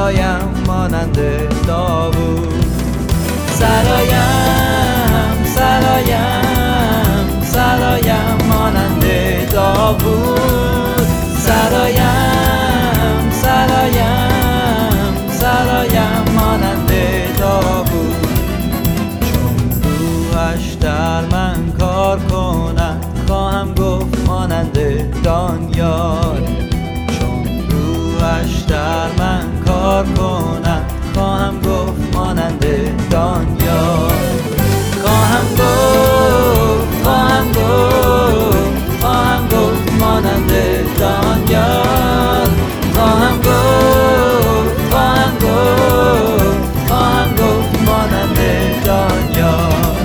سرایم مانند داوود. سرایم سرایم سرایم مانند داوود. سرایم سرایم سرایم مانند داوود. چون روحش در من کار کند خواهم گفت مانند دانیال. چون روحش در من کار کند خواهم گفت مانند دانیال. خواهم گفت خواهم گفت خواهم گفت مانند دانیال. خواهم گفت خواهم گفت خواهم گفت مانند دانیال.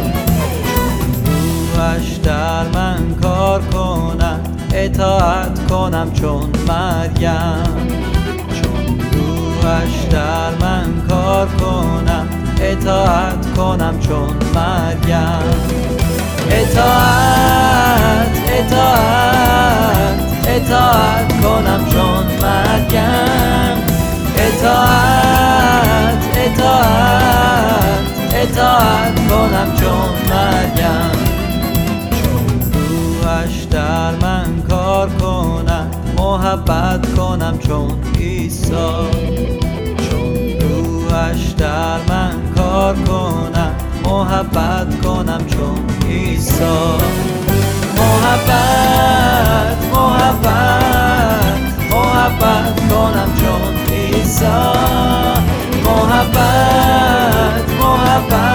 روحش در من کار کند اطاعت کنم چون مریم. چون روحش در من کار کنم اطاعت کنم چون مریم. اطاعت اطاعت اطاعت کنم چون مریم. اطاعت اطاعت اطاعت کنم چون مریم. چون روحش در من کار کند محبت کنم چون عیسی. چون روحش در من کار کند محبت کنم چون عیسی. محبت محبت محبت کنم چون عیسی. محبت محبت